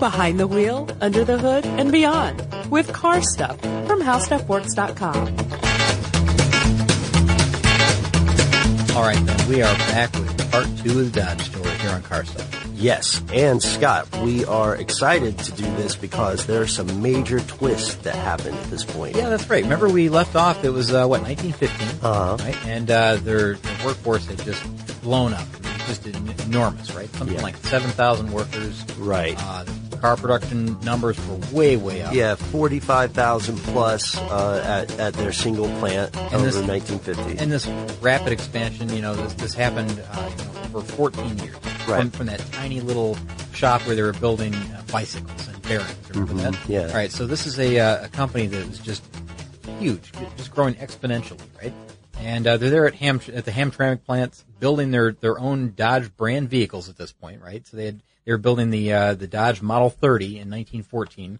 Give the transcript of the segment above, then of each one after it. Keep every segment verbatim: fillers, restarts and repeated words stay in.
behind the wheel, under the hood, and beyond with Car Stuff from how stuff works dot com. All right, then, we are back with part two of the Dodge story here on Car Stuff. Yes, and Scott, we are excited to do this because there are some major twists that happened at this point. Yeah, that's right. Remember we left off, it was, uh, what, nineteen fifteen? Uh-huh. Right? And uh, their, their workforce had just blown up. It was just en- enormous, right? Something Yeah. like seven thousand workers. Right. Uh, car production numbers were way, way up. Yeah, forty-five thousand plus uh, at, at their single plant And over this- nineteen fifty. And this rapid expansion, you know, this, this happened uh, you know, over fourteen years. Right. From, from that tiny little shop where they were building uh, bicycles and bearings. Remember Mhm, that? yeah. All right, so this is a, uh, a company that was just huge, just growing exponentially, right? And uh, they're there at Ham at the Hamtramck plant, building their, their own Dodge brand vehicles at this point, right? So they had they were building the uh, the Dodge Model thirty in nineteen fourteen,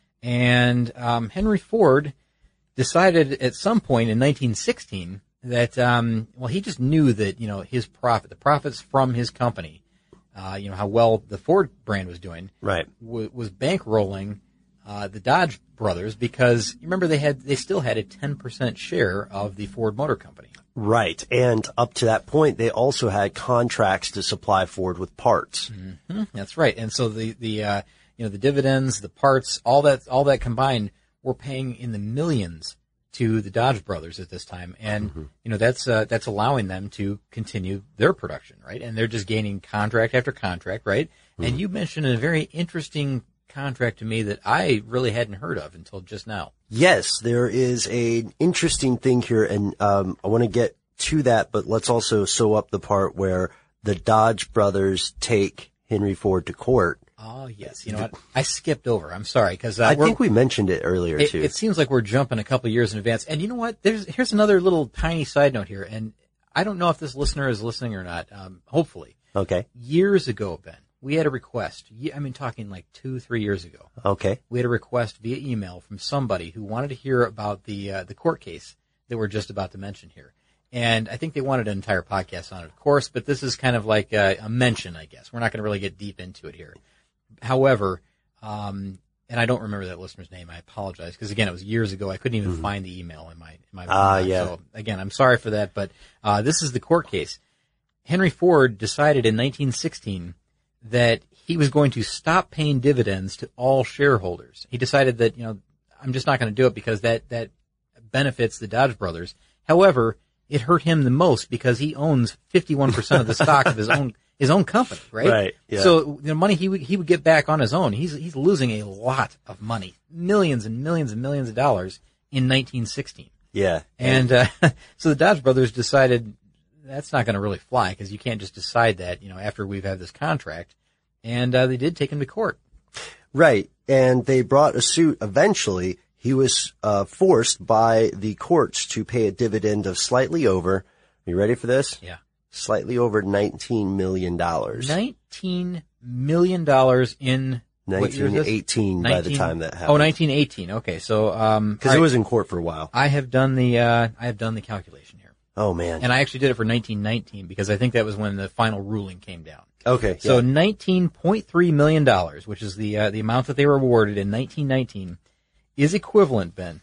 and um, Henry Ford decided at some point in nineteen sixteen that um, well he just knew that you know his profit, the profits from his company, uh, you know how well the Ford brand was doing, Right. w- was bankrolling uh, the Dodge brothers because you remember they had they still had a ten percent share of the Ford Motor Company. Right. And up to that point, they also had contracts to supply Ford with parts. Mm-hmm. That's right. And so the the uh, you know the dividends, the parts, all that all that combined, were paying in the millions to the Dodge brothers at this time, and Mm-hmm. you know that's uh, that's allowing them to continue their production, right? And they're just gaining contract after contract, right? Mm-hmm. And you mentioned a very interesting contract to me that I really hadn't heard of until just now. Yes, there is an interesting thing here, and um, I want to get to that, but let's also sew up the part where the Dodge brothers take Henry Ford to court. Oh yes, you know what? I skipped over. I'm sorry because uh, I we're- think we mentioned it earlier, It, too. it seems like we're jumping a couple years in advance. And you know what? There's here's another little tiny side note here, and I don't know if this listener is listening or not. Um, hopefully, Okay. years ago, Ben, we had a request. Ye- I mean, talking like two, three years ago. Okay. We had a request via email from somebody who wanted to hear about the uh, the court case that we're just about to mention here. And I think they wanted an entire podcast on it, of course, but this is kind of like a, a mention, I guess. We're not going to really get deep into it here. However, um, and I don't remember that listener's name. I apologize because again, it was years ago. I couldn't even Mm-hmm. find the email in my in my. Ah, mind. yeah. So again, I'm sorry for that, but uh, this is the court case. Henry Ford decided in nineteen sixteen that he was going to stop paying dividends to all shareholders. He decided that you know I'm just not going to do it because that that benefits the Dodge brothers. However, it hurt him the most because he owns fifty-one percent of the stock of his own his own company, right? Right, yeah. So the money he would he would get back on his own. He's he's losing a lot of money, millions and millions and millions of dollars in nineteen sixteen. Yeah. And uh, so the Dodge brothers decided that's not going to really fly because you can't just decide that, you know, after we've had this contract. And uh, they did take him to court. Right. And they brought a suit eventually. He was uh, forced by the courts to pay a dividend of slightly over, are you ready for this? Yeah. Slightly over nineteen million dollars. nineteen million dollars in what year is nineteen this? eighteen by the time that happened. Oh, nineteen eighteen. Okay, so um, Because all it right, was in court for a while. I have done the uh, I have done the calculation here, Oh, man. and I actually did it for nineteen nineteen because I think that was when the final ruling came down. Okay. So yeah. nineteen point three million dollars, which is the uh, the amount that they were awarded in nineteen nineteen, is equivalent, Ben,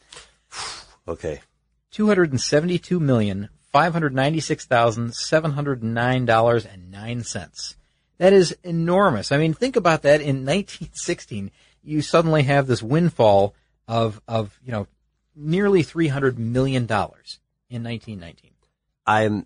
Okay. two hundred seventy-two million five hundred ninety-six thousand seven hundred nine dollars and nine cents. That is enormous. I mean, think about that. In nineteen sixteen, you suddenly have this windfall of of you know nearly three hundred million dollars in nineteen nineteen. I'm,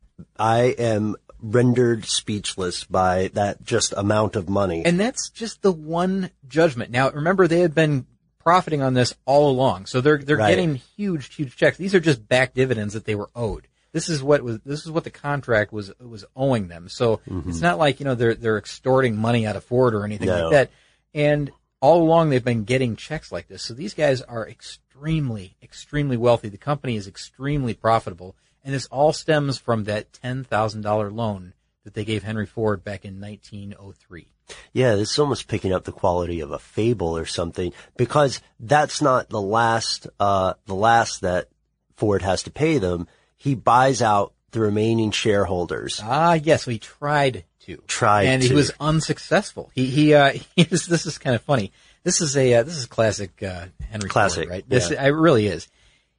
I am rendered speechless by that just amount of money. And that's just the one judgment. Now, remember, they had been profiting on this all along, so they're they're Right. getting huge, huge checks. These are just back dividends that they were owed. This is what was this is what the contract was was owing them. So Mm-hmm. it's not like you know they're they're extorting money out of Ford or anything No. like that. And all along they've been getting checks like this. So these guys are extremely, extremely wealthy. The company is extremely profitable, and this all stems from that ten thousand dollar loan that they gave Henry Ford back in nineteen oh three. Yeah, this is almost picking up the quality of a fable or something, because that's not the last, uh, the last that Ford has to pay them. He buys out the remaining shareholders. Ah, yes, we tried to. Tried and to. he was unsuccessful. He he uh he was, this is kind of funny. This is a uh, this is classic uh Henry Classic, Ford, right? This yeah. it really is.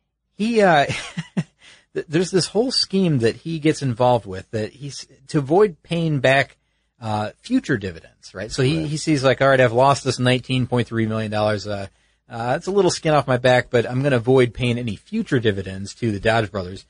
He uh there's this whole scheme that he gets involved with that he's to avoid paying back uh future dividends, right? So he Right. he sees like, all right, I've lost this nineteen point three million dollars uh uh it's a little skin off my back, but I'm going to avoid paying any future dividends to the Dodge brothers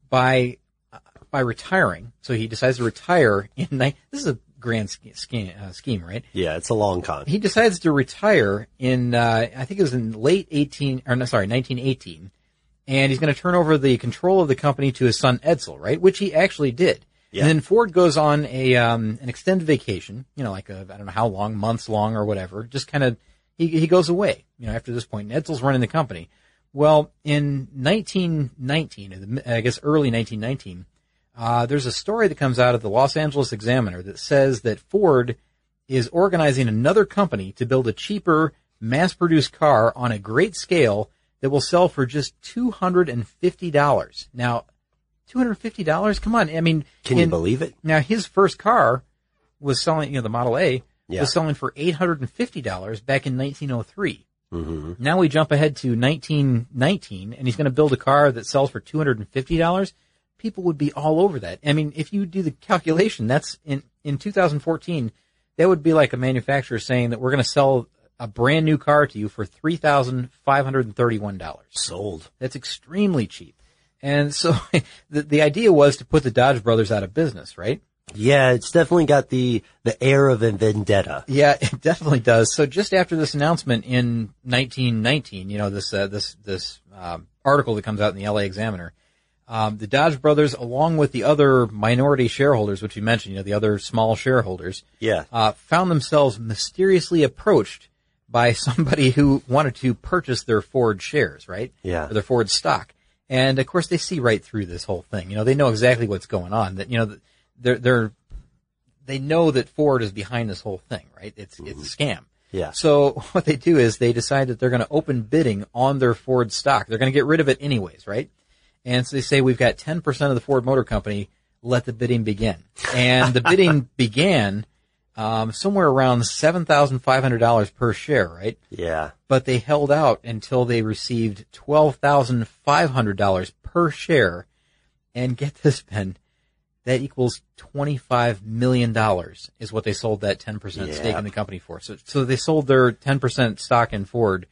by by retiring. So he decides to retire in ni- this is a grand sch- scheme, uh, scheme, right? Yeah, it's a long con. He decides to retire in uh I think it was in late eighteen or no, sorry, nineteen eighteen. And he's going to turn over the control of the company to his son Edsel, right? Which he actually did. Yeah. And then Ford goes on a um an extended vacation, you know, like a, I don't know how long, months long or whatever. Just kind of he he goes away, you know, after this point. And Edsel's running the company. Well, in nineteen nineteen, I guess early nineteen nineteen, uh there's a story that comes out of the Los Angeles Examiner that says that Ford is organizing another company to build a cheaper, mass-produced car on a great scale that will sell for just two hundred fifty dollars. Now, two hundred fifty dollars? Come on. I mean, Can in, you believe it? Now, his first car was selling, you know, the Model A Yeah. was selling for eight hundred fifty dollars back in nineteen oh three. Mm-hmm. Now we jump ahead to nineteen nineteen, and he's going to build a car that sells for two hundred fifty dollars. People would be all over that. I mean, if you do the calculation, that's in, in two thousand fourteen, that would be like a manufacturer saying that we're going to sell a brand new car to you for three thousand five hundred thirty-one dollars. Sold. That's extremely cheap. And so the, the idea was to put the Dodge brothers out of business, right? Yeah, it's definitely got the, the air of a vendetta. Yeah, it definitely does. So just after this announcement in nineteen nineteen, you know, this, uh, this, this, um, article that comes out in the L A Examiner, um, the Dodge brothers, along with the other minority shareholders, which you mentioned, you know, the other small shareholders, Yeah. uh, found themselves mysteriously approached by somebody who wanted to purchase their Ford shares, right? Yeah. Or their Ford stock. And of course they see right through this whole thing. You know, they know exactly what's going on. That, you know, they're, they're, they know that Ford is behind this whole thing, right? It's, it's a scam. Yeah. So what they do is they decide that they're going to open bidding on their Ford stock. They're going to get rid of it anyways, right? And so they say, we've got ten percent of the Ford Motor Company. Let the bidding begin. And the bidding began Um, somewhere around seven thousand five hundred dollars per share, right? Yeah. But they held out until they received twelve thousand five hundred dollars per share. And get this, Ben, that equals twenty-five million dollars is what they sold that ten percent Yeah. stake in the company for. So, so they sold their ten percent stock in Ford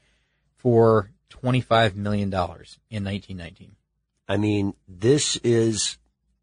for twenty-five million dollars in nineteen nineteen. I mean, this is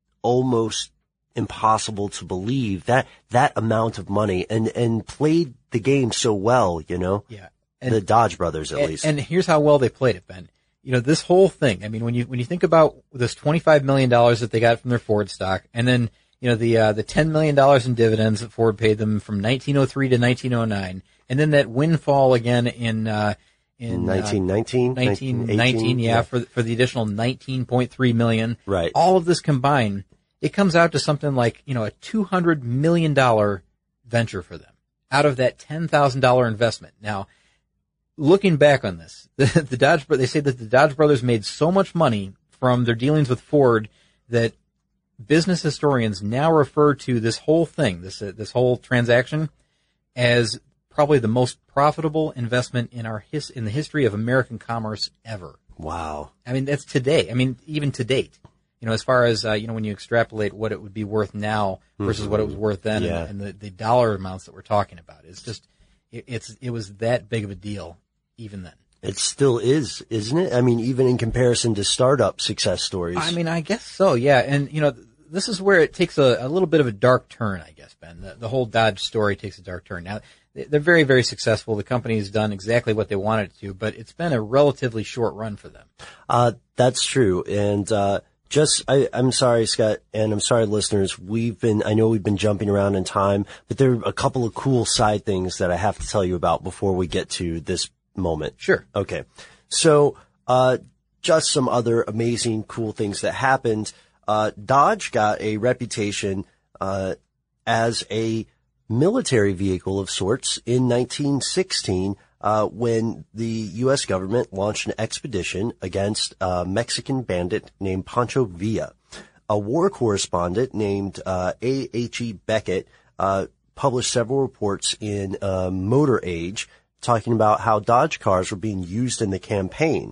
almost impossible to believe that that amount of money and, and played the game so well, you know, Yeah. And, the Dodge brothers at and, least. and here's how well they played it, Ben. You know, this whole thing, I mean, when you, when you think about this twenty-five million dollars that they got from their Ford stock, and then, you know, the, uh, the ten million dollars in dividends that Ford paid them from nineteen oh three to nineteen oh nine, and then that windfall again in, uh, in, nineteen nineteen, uh, nineteen nineteen, yeah, for, for the additional nineteen point three million. Right. All of this combined, it comes out to something like, you know, a two hundred million dollars venture for them out of that ten thousand dollars investment. Now, looking back on this, the, the Dodge, they say that the Dodge brothers made so much money from their dealings with Ford that business historians now refer to this whole thing, this, uh, this whole transaction as probably the most profitable investment in our his, in the history of American commerce ever. Wow. I mean, that's today. I mean, even to date, you know, as far as, uh, you know, when you extrapolate what it would be worth now versus Mm-hmm. what it was worth then Yeah. and, and the, the dollar amounts that we're talking about, it's just, it, it's, it was that big of a deal even then. It still is, isn't it? I mean, even in comparison to startup success stories. I mean, I guess so, yeah. And, you know, this is where it takes a, a little bit of a dark turn, I guess, Ben. The, the whole Dodge story takes a dark turn. Now, they're very, very successful. The company's done exactly what they wanted it to, but it's been a relatively short run for them. Uh, that's true. And, uh, just, I, I'm sorry, Scott, and I'm sorry, listeners. We've been, I know we've been jumping around in time, but there are a couple of cool side things that I have to tell you about before we get to this moment. Sure. Okay. So, uh, just some other amazing, cool things that happened. Uh, Dodge got a reputation, uh, as a military vehicle of sorts in nineteen sixteen, uh, when the U S government launched an expedition against a Mexican bandit named Pancho Villa. A war correspondent named, uh, A H E Beckett, uh, published several reports in uh, Motor Age talking about how Dodge cars were being used in the campaign.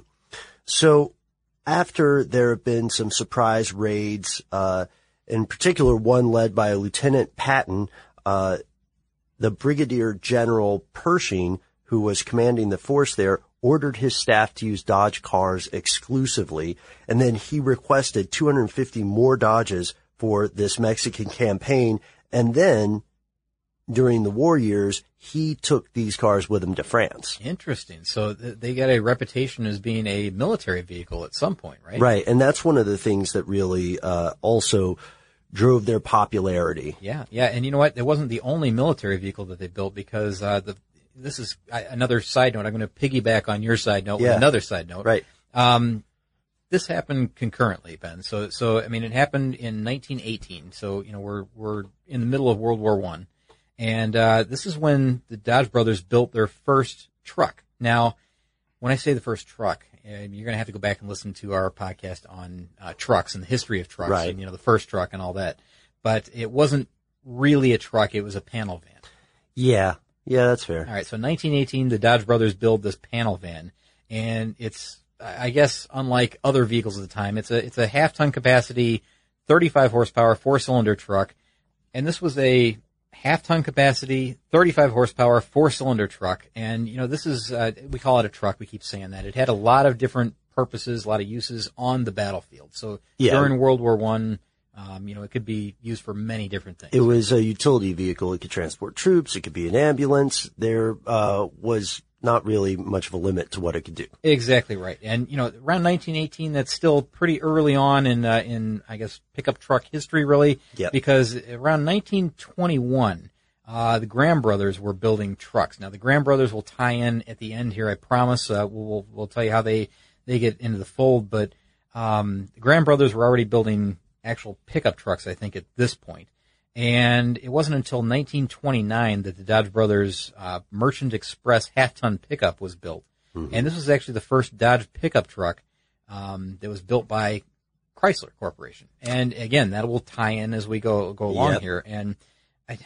So after there have been some surprise raids, uh, in particular one led by Lieutenant Patton, uh, the Brigadier General Pershing, who was commanding the force there, ordered his staff to use Dodge cars exclusively, and then he requested two hundred fifty more Dodges for this Mexican campaign, and then during the war years, he took these cars with him to France. Interesting. So th- they got a reputation as being a military vehicle at some point, right? Right, and that's one of the things that really uh also drove their popularity. Yeah, yeah, and you know what? It wasn't the only military vehicle that they built, because uh the this is I, another side note. I'm going to piggyback on your side note Yeah. with another side note. Right. Um, this happened concurrently, Ben. So, so I mean, it happened in nineteen eighteen. So, you know, we're we're in the middle of World War One, and uh, this is when the Dodge brothers built their first truck. Now, when I say the first truck, uh, you're going to have to go back and listen to our podcast on uh, trucks and the history of trucks, Right. and you know, the first truck and all that. But it wasn't really a truck; it was a panel van. Yeah. Yeah, that's fair. All right, so nineteen eighteen, the Dodge brothers build this panel van, and it's, I guess, unlike other vehicles at the time, it's a it's a half-ton capacity, thirty-five horsepower, four-cylinder truck, and this was a half-ton capacity, thirty-five horsepower, four-cylinder truck, and you know, this is uh, we call it a truck. We keep saying that. It had a lot of different purposes, a lot of uses on the battlefield. So Yeah. during World War One. Um, you know, it could be used for many different things. It was a utility vehicle. It could transport troops. It could be an ambulance. There uh was not really much of a limit to what it could do. Exactly right. And, you know, around nineteen eighteen, that's still pretty early on in, uh, in, I guess, pickup truck history, really. Yep. Because around nineteen twenty-one, uh, the Graham brothers were building trucks. Now, the Graham brothers will tie in at the end here, I promise. Uh, we'll, we'll tell you how they, they get into the fold. But, um, the Graham brothers were already building actual pickup trucks, I think, at this point. And it wasn't until nineteen twenty-nine that the Dodge Brothers uh, Merchant Express half-ton pickup was built. Mm-hmm. And this was actually the first Dodge pickup truck um, that was built by Chrysler Corporation. And again, that will tie in as we go go along Yep. here. And I,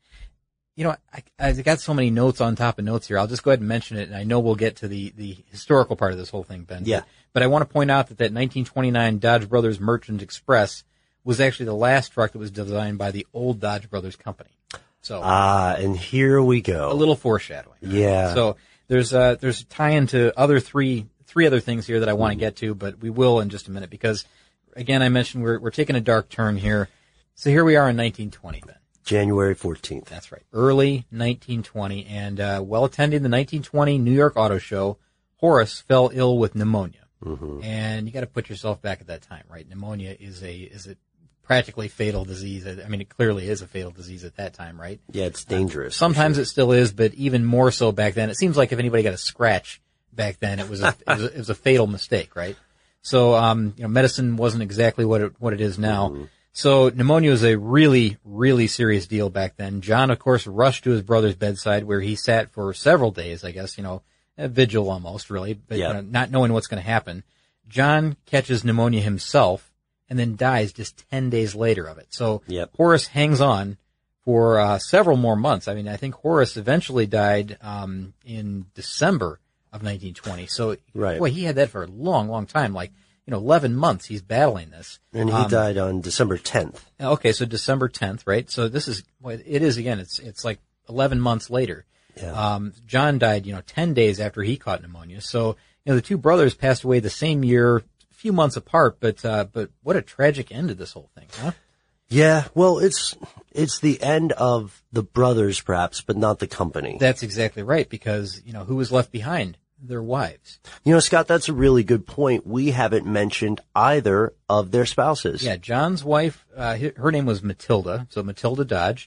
you know, I, I've got so many notes on top of notes here. I'll just go ahead and mention it, and I know we'll get to the the historical part of this whole thing, Ben. Yeah. But, but I want to point out that that nineteen twenty-nine Dodge Brothers Merchant Express was actually the last truck that was designed by the old Dodge Brothers company. So Ah, and here we go. a little foreshadowing. right? Yeah. So there's uh there's a tie into other three three other things here that I want to get to, but we will in just a minute, because again, I mentioned we're we're taking a dark turn here. So here we are in nineteen twenty, Ben. January fourteenth. That's right. Early nineteen twenty, and uh while attending the nineteen twenty New York Auto Show, Horace fell ill with pneumonia. Mm-hmm. And you got to put yourself back at that time, right? Pneumonia is a is a practically fatal disease. I mean, it clearly is a fatal disease at that time, right? Yeah, it's dangerous. Uh, sometimes it still is, but even more so back then. It seems like if anybody got a scratch back then, it was a, it was a, it was a fatal mistake, right? So, um, you know, medicine wasn't exactly what it, what it is now. Mm-hmm. So pneumonia was a really, really serious deal back then. John, of course, rushed to his brother's bedside, where he sat for several days, I guess, you know, a vigil almost, really, but Yeah. you know, not knowing what's going to happen. John catches pneumonia himself and then dies just ten days later of it. So Yep. Horace hangs on for uh, several more months. I mean, I think Horace eventually died um, in December of nineteen twenty. So, Right. boy, he had that for a long, long time. Like, you know, eleven months he's battling this. And he Um, died on December tenth. Okay, so December tenth, right? So this is, well, it is again, it's it's like eleven months later. Yeah. Um, John died, you know, ten days after he caught pneumonia. So, you know, the two brothers passed away the same year, a few months apart, but, uh, but what a tragic end to this whole thing, huh? Yeah, well, it's it's the end of the brothers, perhaps, but not the company. That's exactly right, because, you know, who was left behind? Their wives. You know, Scott, that's a really good point. We haven't mentioned either of their spouses. Yeah, John's wife, uh, hi- her name was Matilda, so Matilda Dodge,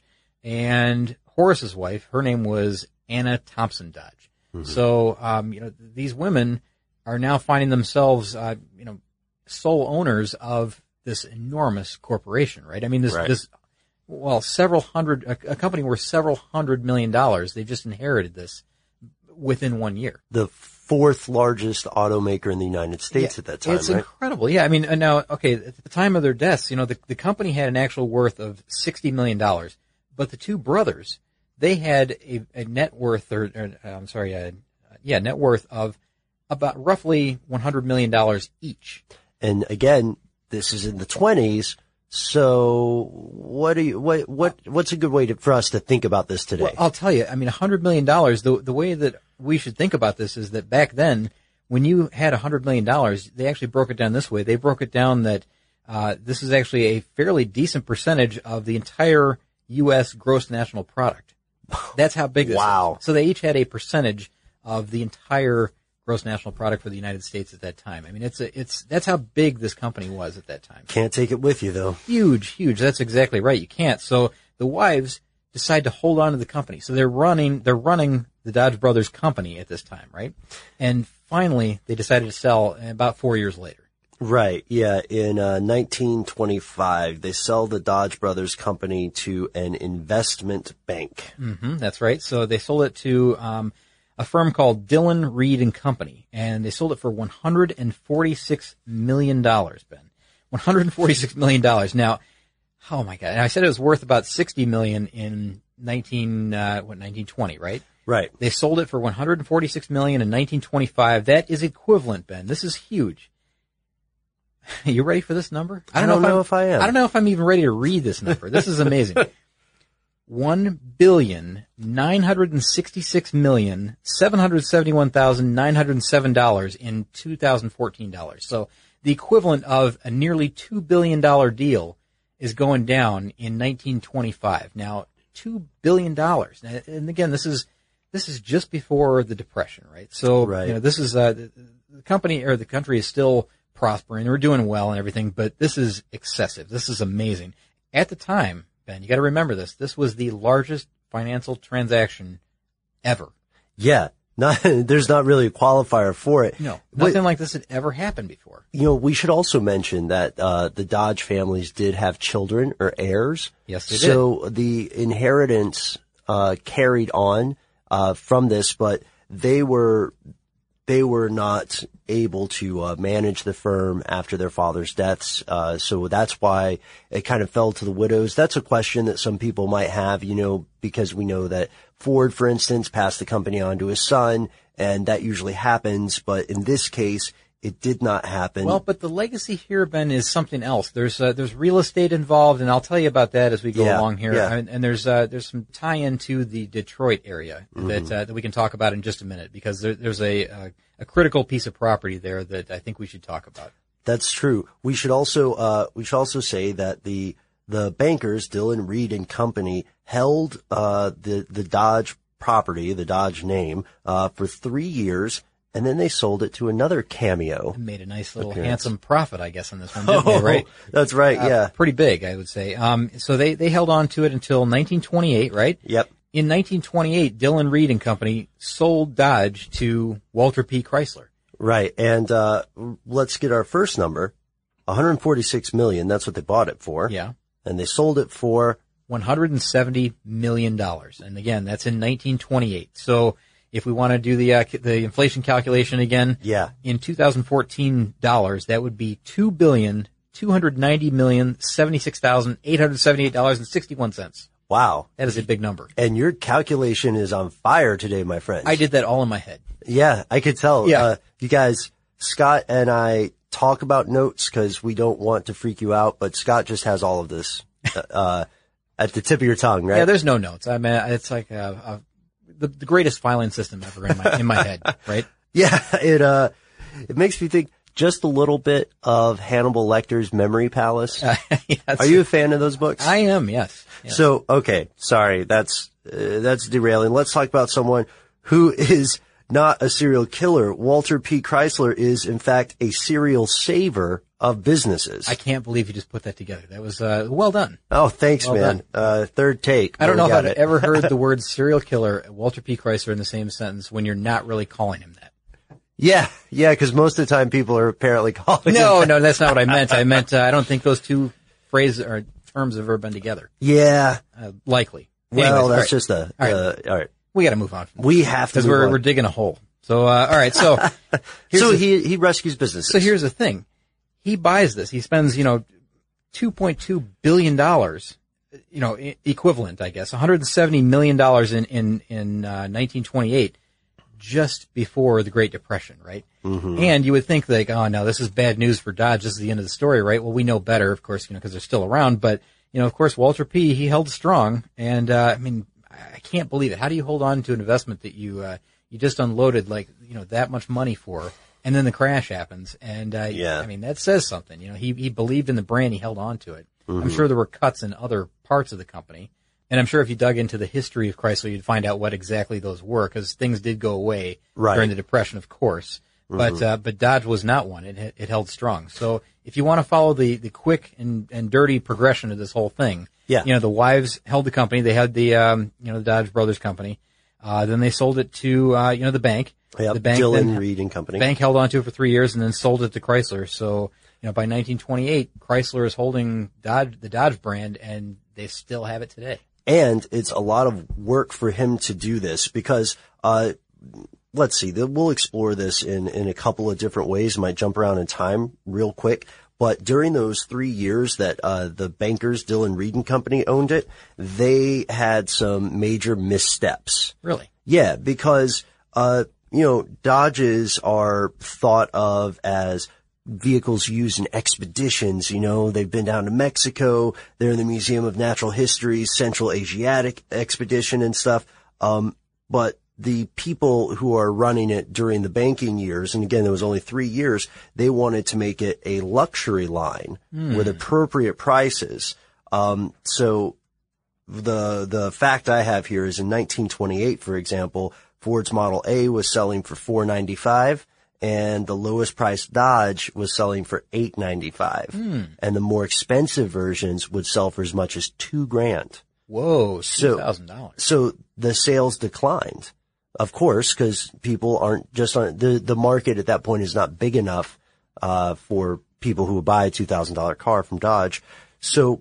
and Horace's wife, her name was Anna Thompson Dodge. Mm-hmm. So, um, you know, these women are now finding themselves, uh, you know, sole owners of this enormous corporation, right? I mean, this, Right. this, well, several hundred, a, a company worth several hundred million dollars, they've just inherited this within one year. The fourth largest automaker in the United States Yeah, at that time, it's right? incredible. Yeah, I mean, and now, okay, at the time of their deaths, you know, the, the company had an actual worth of sixty million dollars, but the two brothers, they had a, a net worth, or, or I'm sorry, a, yeah, net worth of about roughly one hundred million dollars each. And again, this is in the twenties. So what do you, what, what, what's a good way to, for us to think about this today? Well, I'll tell you, I mean, one hundred million dollars, the, the way that we should think about this is that back then, when you had one hundred million dollars, they actually broke it down this way. They broke it down that, uh, this is actually a fairly decent percentage of the entire U S gross national product. That's how big this Wow. is. So they each had a percentage of the entire gross national product for the United States at that time. I mean, it's a, it's, that's how big this company was at that time. Can't take it with you though. Huge, huge. That's exactly right. You can't. So the wives decide to hold on to the company. So they're running, they're running the Dodge Brothers company at this time, right? And finally, they decided to sell about four years later. Right. Yeah. In uh, nineteen twenty-five, they sell the Dodge Brothers company to an investment bank. Mm-hmm, that's right. So they sold it to um, a firm called Dillon Read and Company, and they sold it for one hundred forty-six million dollars, Ben. one hundred forty-six million dollars. Now, oh my God. And I said it was worth about sixty million dollars in nineteen, uh, what, nineteen twenty, right? Right. They sold it for one hundred forty-six million dollars in nineteen twenty-five. That is equivalent, Ben. This is huge. You ready for this number? I don't, I don't know, know if, if I am. I don't know if I'm even ready to read this number. This is amazing. One billion nine hundred sixty-six million seven hundred seventy-one thousand nine hundred seven dollars in two thousand fourteen dollars. So the equivalent of a nearly two billion dollar deal is going down in nineteen twenty-five. Now, two billion dollars. And again, this is this is just before the Depression, right? So right. you know, this is uh, the, the company or the country is still prospering. We're doing well and everything, but this is excessive. This is amazing. At the time, Ben, you got to remember this. This was the largest financial transaction ever. Yeah. Not, there's not really a qualifier for it. No, nothing but, like this had ever happened before. You know, we should also mention that uh the Dodge families did have children or heirs. Yes, they did. So the inheritance uh carried on uh from this, but they were they were not able to uh, manage the firm after their father's deaths. Uh, so that's why it kind of fell to the widows. That's a question that some people might have, you know, because we know that Ford, for instance, passed the company on to his son, and that usually happens. But in this case, it did not happen. Well, but the legacy here, Ben, is something else. There's uh, there's real estate involved, and I'll tell you about that as we go yeah, along here. Yeah. And, and there's uh, there's some tie-in to the Detroit area mm-hmm. that uh, that we can talk about in just a minute, because there, there's a, a a critical piece of property there that I think we should talk about. That's true. We should also uh we should also say that the the bankers, Dillon Read and Company, held uh the the Dodge property, the Dodge name, uh for three years. And then they sold it to another Cameo. And made a nice little appearance. handsome profit, I guess, on this one, didn't oh, they, right? That's right, uh, yeah. Pretty big, I would say. Um, so they, they held on to it until nineteen twenty-eight, right? Yep. In nineteen twenty-eight, Dillon Read and Company sold Dodge to Walter P. Chrysler. Right. And uh let's get our first number. one hundred forty-six million dollars, that's what they bought it for. Yeah. And they sold it for one hundred seventy million dollars. And again, that's in nineteen twenty-eight. So if we want to do the uh, the inflation calculation again, yeah, in two thousand fourteen dollars, that would be two billion two hundred ninety million seventy-six thousand eight hundred seventy-eight dollars and sixty-one cents. Wow. That is a big number. And your calculation is on fire today, my friend. I did that all in my head. Yeah, I could tell. Yeah. Uh, you guys, Scott and I talk about notes because we don't want to freak you out, but Scott just has all of this uh at the tip of your tongue, right? Yeah, there's no notes. I mean, it's like a, a The, the greatest filing system ever in my in my head, right? Yeah, it uh, it makes me think just a little bit of Hannibal Lecter's Memory Palace. Uh, yes. Are you a fan of those books? I am, yes. yes. So, okay, sorry, that's uh, that's derailing. Let's talk about someone who is not a serial killer. Walter P. Chrysler is, in fact, a serial saver of businesses. I can't believe you just put that together. That was uh, well done. Oh, thanks, well man. Uh, third take. I don't know if I've it. ever heard the word serial killer, Walter P. Chrysler, in the same sentence when you're not really calling him that. Yeah, yeah, because most of the time people are apparently calling No, him no, that's not what I meant. I meant uh, I don't think those two phrases or terms have ever been together. Yeah. Uh, likely. Well, Anyways, that's right. just a, all right. uh, all right. We got to move on. We have to because move we're on. we're digging a hole. So, uh, all right. So, here's so the, he he rescues businesses. So here's the thing. He buys this. He spends, you know, two point two billion dollars you know, e- equivalent, I guess, one hundred seventy million dollars in, in, in, uh, nineteen twenty-eight, just before the Great Depression, right? Mm-hmm. And you would think like, oh no, this is bad news for Dodge. This is the end of the story, right? Well, we know better, of course, you know, because they're still around. But, you know, of course, Walter P., he held strong. And, uh, I mean, I can't believe it. How do you hold on to an investment that you, uh, you just unloaded like, you know, that much money for, and then the crash happens? And, uh, yeah. I mean, that says something. You know, he, he believed in the brand. He held on to it. Mm-hmm. I'm sure there were cuts in other parts of the company. And I'm sure if you dug into the history of Chrysler, you'd find out what exactly those were, because things did go away right. during the Depression, of course. Mm-hmm. But, uh, but Dodge was not one. It, it held strong. So if you want to follow the, the quick and, and dirty progression of this whole thing, yeah. you know, the wives held the company. They had the, um, you know, the Dodge Brothers company. Uh, then they sold it to, uh, you know, the bank. Yep. The bank Dillon then, Reed and Company. The bank held on to it for three years and then sold it to Chrysler. So, you know, by nineteen twenty-eight, Chrysler is holding Dodge, the Dodge brand, and they still have it today. And it's a lot of work for him to do this because, uh, let's see, we'll explore this in, in a couple of different ways. Might jump around in time real quick. But during those three years that, uh, the bankers, Dillon Reed and Company, owned it, they had some major missteps. Really? Yeah, because, uh, you know, Dodges are thought of as vehicles used in expeditions. You know, they've been down to Mexico. They're in the Museum of Natural History's Central Asiatic expedition and stuff. Um, but the people who are running it during the banking years, and again, there was only three years, they wanted to make it a luxury line mm. with appropriate prices. Um, so the, the fact I have here is in nineteen twenty-eight, for example, Ford's Model A was selling for four ninety-five. And the lowest priced Dodge was selling for eight ninety-five. Hmm. And the more expensive versions would sell for as much as two grand. Whoa, two thousand dollars. So, so the sales declined, of course, because people aren't just on, the, the market at that point is not big enough, uh, for people who would buy a two thousand dollars car from Dodge. So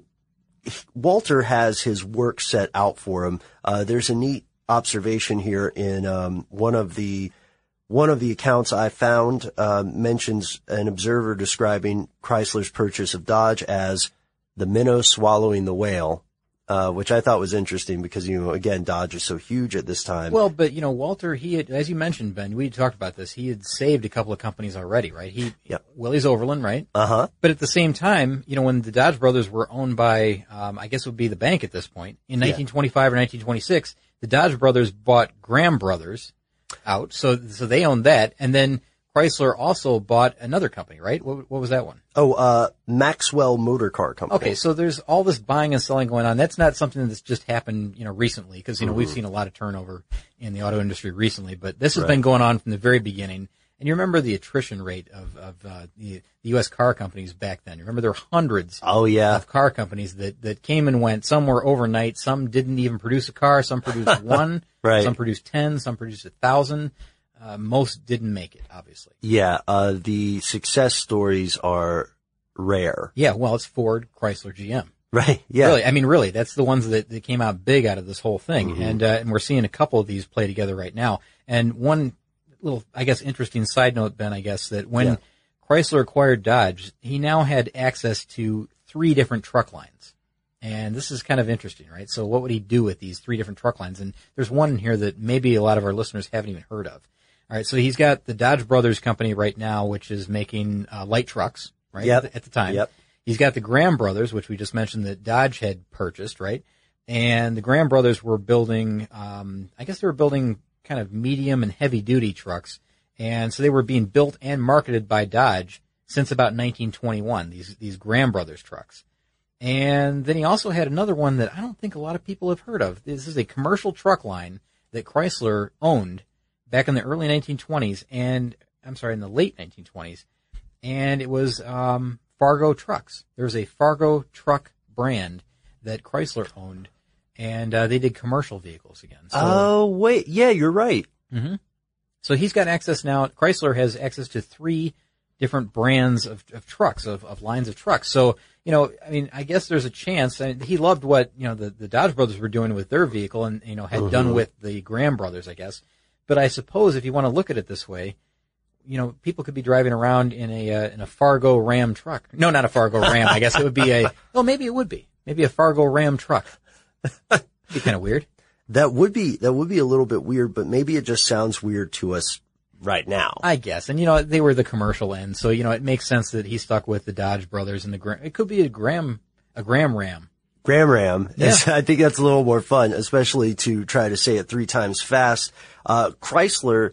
Walter has his work set out for him. Uh, there's a neat observation here in, um, one of the One of the accounts I found uh, mentions an observer describing Chrysler's purchase of Dodge as the minnow swallowing the whale, uh, which I thought was interesting because, you know, again, Dodge is so huge at this time. Well, but, you know, Walter, he had, as you mentioned, Ben, we talked about this, he had saved a couple of companies already, right? He, yep. Willys Overland, right? Uh-huh. But at the same time, you know, when the Dodge brothers were owned by, um, I guess it would be the bank at this point, in nineteen twenty-five yeah. or nineteen twenty-six, the Dodge brothers bought Graham Brothers out. So, so they owned that. And then Chrysler also bought another company, right? What, what was that one? Oh, uh, Maxwell Motor Car Company. Okay. So there's all this buying and selling going on. That's not something that's just happened, you know, recently. Cause, you know, mm-hmm. we've seen a lot of turnover in the auto industry recently, but this has right. been going on from the very beginning. And you remember the attrition rate of, of, uh, the, the U S car companies back then. You remember there were hundreds oh, yeah. of car companies that, that came and went. Some were overnight. Some didn't even produce a car. Some produced one. Right. Some produced ten. Some produced a thousand. Uh, most didn't make it, obviously. Yeah. Uh, the success stories are rare. Yeah. Well, it's Ford, Chrysler, G M. Right. Yeah. Really. I mean, really, that's the ones that, that came out big out of this whole thing. Mm-hmm. And, uh, and we're seeing a couple of these play together right now. And one little, I guess, interesting side note, Ben, I guess, that when yeah. Chrysler acquired Dodge, he now had access to three different truck lines. And this is kind of interesting, right? So what would he do with these three different truck lines? And there's one in here that maybe a lot of our listeners haven't even heard of. All right. So he's got the Dodge Brothers company right now, which is making uh, light trucks, right? Yep. At, the, at the time. Yep. He's got the Graham Brothers, which we just mentioned that Dodge had purchased, right? And the Graham Brothers were building, um, I guess they were building kind of medium and heavy duty trucks. And so they were being built and marketed by Dodge since about nineteen twenty-one, these, these Graham Brothers trucks. And then he also had another one that I don't think a lot of people have heard of. This is a commercial truck line that Chrysler owned back in the early nineteen twenties and, I'm sorry, in the late nineteen twenties. And it was, um, Fargo trucks. There's a Fargo truck brand that Chrysler owned, and, uh, they did commercial vehicles again. So, oh, wait. Yeah, you're right. Mm-hmm. So he's got access now. Chrysler has access to three different brands of, of trucks, of, of lines of trucks. So, you know, I mean, I guess there's a chance. I mean, he loved what, you know, the, the Dodge brothers were doing with their vehicle and, you know, had mm-hmm. done with the Graham brothers, I guess. But I suppose if you want to look at it this way, you know, people could be driving around in a, uh, in a Fargo Ram truck. No, not a Fargo Ram. I guess it would be a, well, maybe it would be. Maybe a Fargo Ram truck. That'd be kind of weird. That would be, that would be a little bit weird, but maybe it just sounds weird to us right now. I guess. And, you know, they were the commercial end, so, you know, it makes sense that he stuck with the Dodge brothers and the Gram. It could be a Graham, a Graham Ram. Graham Ram. Yeah. I think that's a little more fun, especially to try to say it three times fast. Uh, Chrysler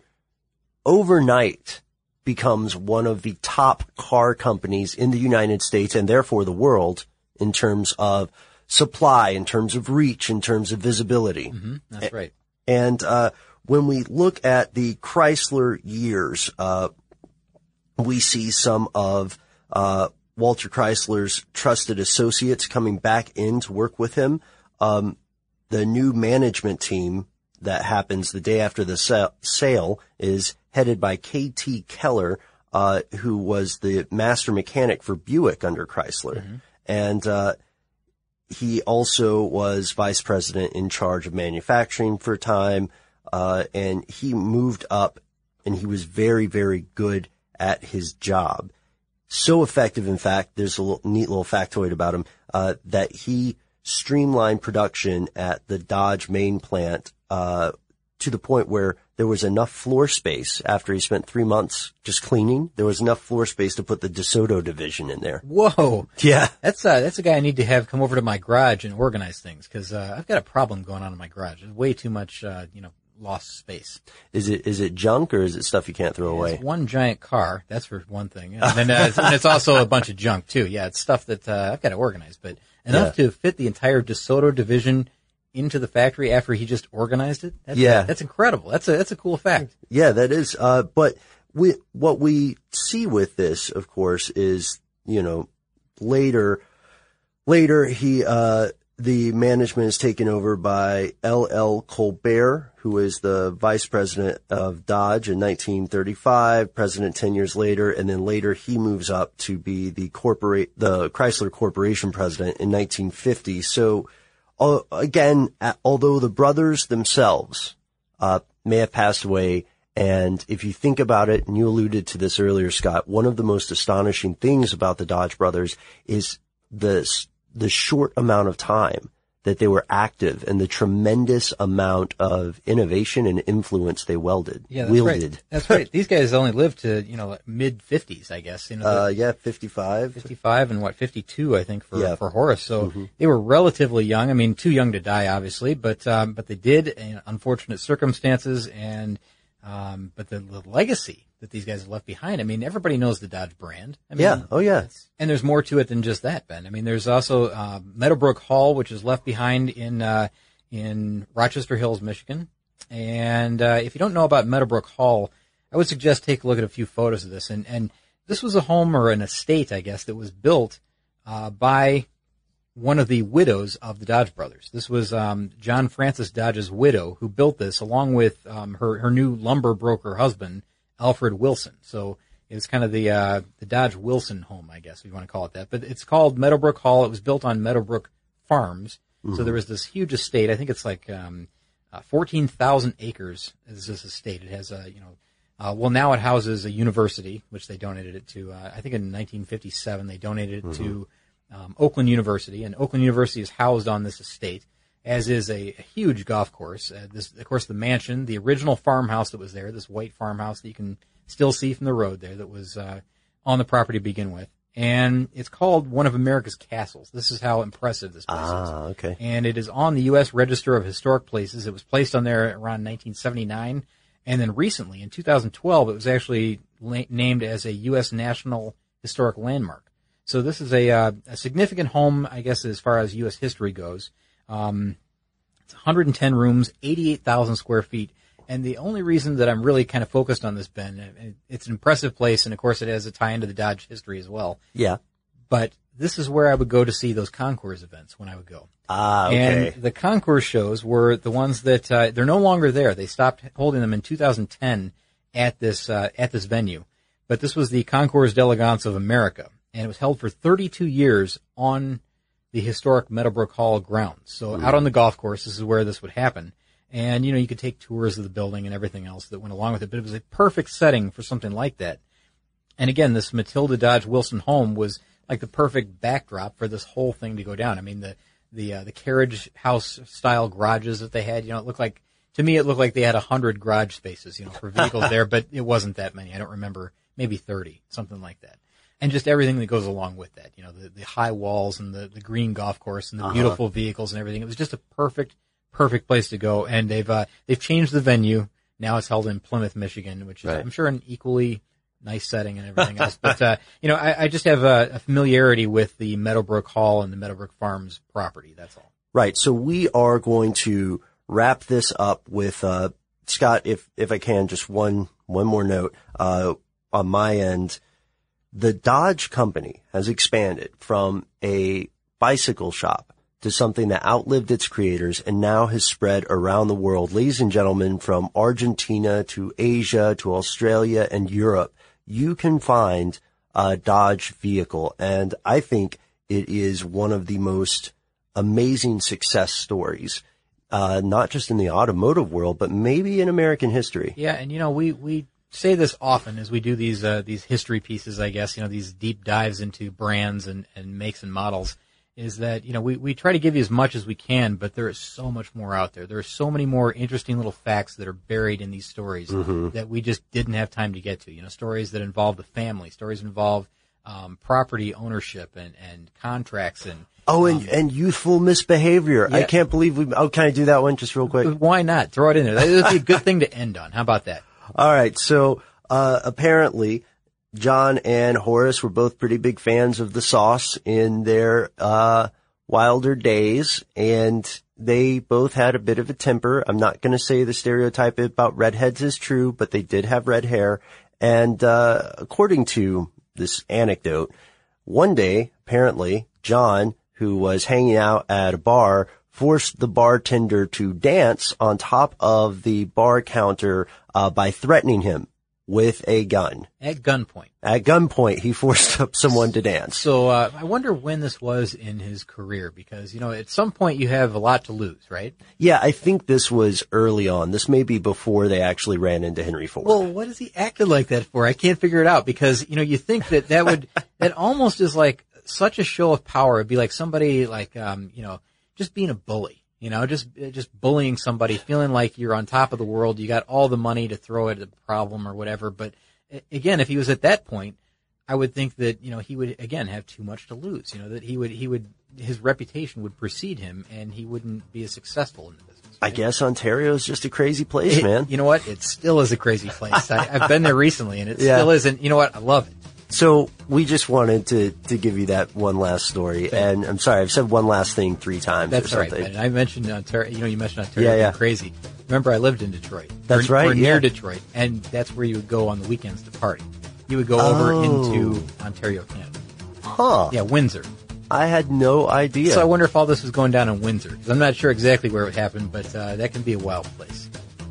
overnight becomes one of the top car companies in the United States and therefore the world in terms of supply, in terms of reach, in terms of visibility. Mm-hmm, that's right. And, uh, when we look at the Chrysler years, uh, we see some of, uh, Walter Chrysler's trusted associates coming back in to work with him. Um, the new management team that happens the day after the sa- sale is headed by K T Keller, uh, who was the master mechanic for Buick under Chrysler. Mm-hmm. And, uh, he also was vice president in charge of manufacturing for a time. Uh, and he moved up and he was very, very good at his job. So effective, in fact, there's a little, neat little factoid about him, uh, that he streamlined production at the Dodge main plant, uh, to the point where there was enough floor space after he spent three months just cleaning. There was enough floor space to put the DeSoto division in there. Whoa. Yeah. That's, uh, that's a guy I need to have come over to my garage and organize things because, uh, I've got a problem going on in my garage. There's way too much, uh, you know, lost space. Is it, is it junk or is it stuff you can't throw Yeah, away? It's one giant car. That's for one thing. And then, uh, it's, and it's also a bunch of junk too. Yeah. It's stuff that, uh, I've got to organize, but enough yeah. to fit the entire DeSoto division into the factory after he just organized it. That's, yeah. That's incredible. That's a, that's a cool fact. Yeah, that is. Uh, but we, what we see with this, of course, is, you know, later, later he, uh, the management is taken over by L L Colbert, who is the vice president of Dodge in nineteen thirty-five, president ten years later, and then later he moves up to be the corporate, the Chrysler Corporation president in nineteen fifty. So, uh, again, uh, although the brothers themselves, uh, may have passed away, and if you think about it, and you alluded to this earlier, Scott, one of the most astonishing things about the Dodge brothers is this, the short amount of time that they were active and the tremendous amount of innovation and influence they welded, yeah, that's wielded. Right. That's right. These guys only lived to, you know, like mid fifties, I guess. You know, uh, yeah, fifty-five. fifty-five and what, fifty-two, I think, for, yeah. for Horace. So mm-hmm. they were relatively young. I mean, too young to die, obviously, but, um, but they did in unfortunate circumstances and, um, but the, the legacy that these guys have left behind. I mean, everybody knows the Dodge brand. I mean, yeah. Oh, yeah. And there's more to it than just that, Ben. I mean, there's also, uh, Meadowbrook Hall, which is left behind in, uh, in Rochester Hills, Michigan. And, uh, if you don't know about Meadowbrook Hall, I would suggest take a look at a few photos of this. And, and this was a home or an estate, I guess, that was built, uh, by one of the widows of the Dodge brothers. This was, um, John Francis Dodge's widow who built this along with, um, her, her new lumber broker husband, Alfred Wilson. So it was kind of the, uh, the Dodge Wilson home, I guess, if you want to call it that. But it's called Meadowbrook Hall. It was built on Meadowbrook Farms. Mm-hmm. So there was this huge estate. I think it's like, um, uh, fourteen thousand acres is this estate. It has a, you know, uh, well, now it houses a university, which they donated it to, uh, I think in nineteen fifty-seven, they donated it mm-hmm. to, um, Oakland University. And Oakland University is housed on this estate, as is a, a huge golf course. Uh, this, of course, the mansion, the original farmhouse that was there, this white farmhouse that you can still see from the road there that was, uh, on the property to begin with. And it's called one of America's castles. This is how impressive this place ah, is. Ah, okay. And it is on the U S Register of Historic Places. It was placed on there around nineteen seventy-nine. And then recently, in two thousand twelve, it was actually la- named as a U S National Historic Landmark. So this is a, uh, a significant home, I guess, as far as U S history goes. Um, it's one hundred ten rooms, eighty-eight thousand square feet. And the only reason that I'm really kind of focused on this, Ben, it's an impressive place, and of course it has a tie into the Dodge history as well. Yeah. But this is where I would go to see those concours events when I would go. Ah, okay. And the concours shows were the ones that, uh, they're no longer there. They stopped holding them in two thousand ten at this, uh, at this venue. But this was the Concours d'Elegance of America, and it was held for thirty-two years on the historic Meadowbrook Hall grounds. So mm. out on the golf course, this is where this would happen. And, you know, you could take tours of the building and everything else that went along with it, but it was a perfect setting for something like that. And again, this Matilda Dodge Wilson home was, like the perfect backdrop for this whole thing to go down. I mean, the the uh, the carriage house style garages that they had, you know, it looked like, to me, it looked like they had a hundred garage spaces, you know, for vehicles there, but it wasn't that many. I don't remember, maybe thirty, something like that. And just everything that goes along with that, you know, the, the high walls and the, the green golf course and the uh-huh. beautiful vehicles and everything. It was just a perfect, perfect place to go. And they've, uh, they've changed the venue. Now it's held in Plymouth, Michigan, which is, right. I'm sure, an equally nice setting and everything else. But, uh, you know, I, I just have a, a familiarity with the Meadowbrook Hall and the Meadowbrook Farms property. That's all. Right. So we are going to wrap this up with, uh, Scott, if, if I can, just one, one more note, uh, on my end. The Dodge company has expanded from a bicycle shop to something that outlived its creators and now has spread around the world. Ladies and gentlemen, from Argentina to Asia to Australia and Europe, you can find a Dodge vehicle. And I think it is one of the most amazing success stories, uh, not just in the automotive world, but maybe in American history. Yeah. And, you know, we, we, say this often as we do these uh, these history pieces, I guess, you know, these deep dives into brands and, and makes and models, is that, you know, we, we try to give you as much as we can, but there is so much more out there. There are so many more interesting little facts that are buried in these stories mm-hmm. that we just didn't have time to get to. You know, stories that involve the family, stories involve um, property ownership and, and contracts and Oh, and, um, and youthful misbehavior. Yeah. I can't believe we, oh, can I do that one just real quick? Why not? Throw it in there. That would be a good thing to end on. How about that? All right. So, uh, apparently John and Horace were both pretty big fans of the sauce in their, uh, wilder days, and they both had a bit of a temper. I'm not going to say the stereotype about redheads is true, but they did have red hair. And, uh, according to this anecdote, one day, apparently, John, who was hanging out at a bar, forced the bartender to dance on top of the bar counter uh, by threatening him with a gun. At gunpoint. At gunpoint, he forced up someone to dance. So uh, I wonder when this was in his career, because, you know, at some point you have a lot to lose, right? Yeah, I think this was early on. This may be before they actually ran into Henry Ford. Well, what has he acted like that for? I can't figure it out, because, you know, you think that that would, that almost is like such a show of power. It'd be like somebody like, um, you know, just being a bully, you know, just just bullying somebody, feeling like you're on top of the world. You got all the money to throw at the problem or whatever. But again, if he was at that point, I would think that, you know, he would again have too much to lose. You know, that he would he would his reputation would precede him, and he wouldn't be as successful in the business. Right? I guess Ontario is just a crazy place, it, man. You know what? It still is a crazy place. I, I've been there recently, and it yeah. still is. And you know what? I love it. So we just wanted to, to give you that one last story. Thanks. And I'm sorry, I've said one last thing three times That's or something. Right. And I mentioned Ontario, you know, you mentioned Ontario yeah, yeah. being crazy. Remember, I lived in Detroit. That's or, right. Or near yeah. Detroit. And that's where you would go on the weekends to party. You would go oh. over into Ontario, Canada. Huh. Yeah, Windsor. I had no idea. So I wonder if all this was going down in Windsor. Because I'm not sure exactly where it happened, but uh, that can be a wild place.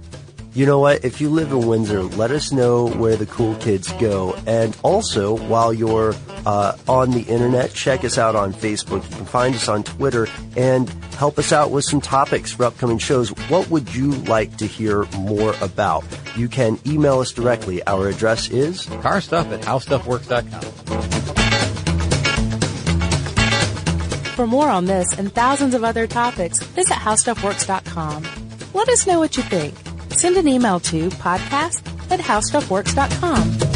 You know what? If you live in Windsor, let us know where the cool kids go. And also, while you're uh, on the internet, check us out on Facebook. You can find us on Twitter and help us out with some topics for upcoming shows. What would you like to hear more about? You can email us directly. Our address is carstuff at how stuff works dot com. For more on this and thousands of other topics, visit how stuff works dot com. Let us know what you think. Send an email to podcast at how stuff works dot com.